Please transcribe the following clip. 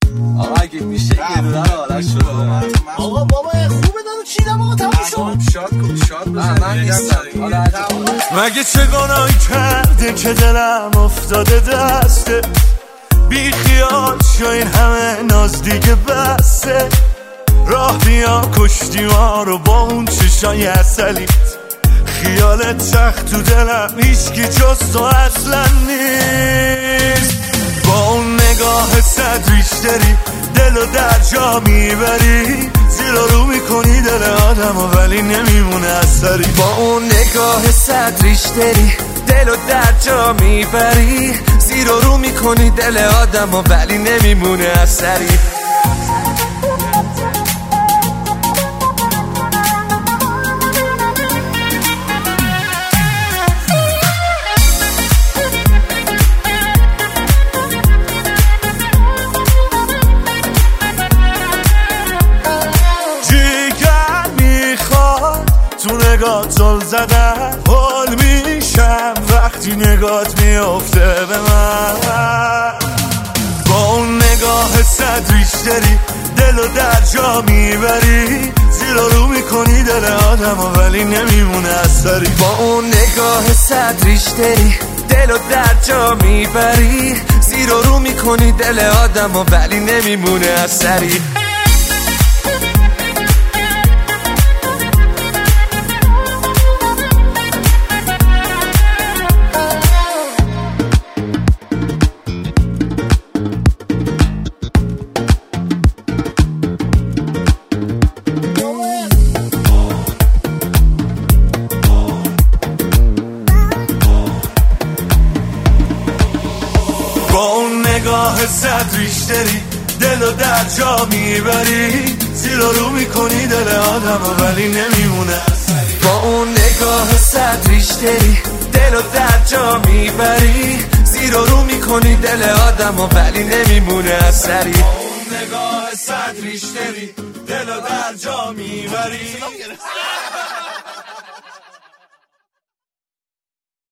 آقا اگه میشه یه دونه آرش شده آقا بابا خوبه دارو چیدم آقا تموم شد. شاد من نیستم. مگه چه گناهی کرده که دلم افتاده دسته، بی خیال شو این همه ناز دیگه بسته. راه بیا کشتی ما رو با اون چشای عسلیت، خیالت سخت تو دلم هیچکی جز تو اصلا نیست. با اون نگاه صد ریشتری دل و در جا میبری، زیر رو میکنی دل آدم و ولی نمیمونه اثری. با اون نگاه صد ریشتری دل و در جا میبری، زیر رو میکنی دل آدم و ولی نمیمونه اثری. تو نگاه زل زدن حال میشم وقتی نگات میافته به من. با اون نگاه صد ریشتری دل و در جا میبری، زیر رو میکنی دل آدم و ولی نمیمونه اثری. با اون نگاه صد ریشتری دل و در جا میبری، زیر رو میکنی دل آدم و ولی نمیمونه اثری. با اون نگاه صد ریشتری دل و در جا میبری، زیر رو میکنی دل آدم و ولی نمیمونه اثری. با اون نگاه صد ریشتری دل و در جا میبری، زیر رو میکنی دل آدم و ولی نمیمونه اثری. با اون نگاه صد ریشتری دل و در جا میبری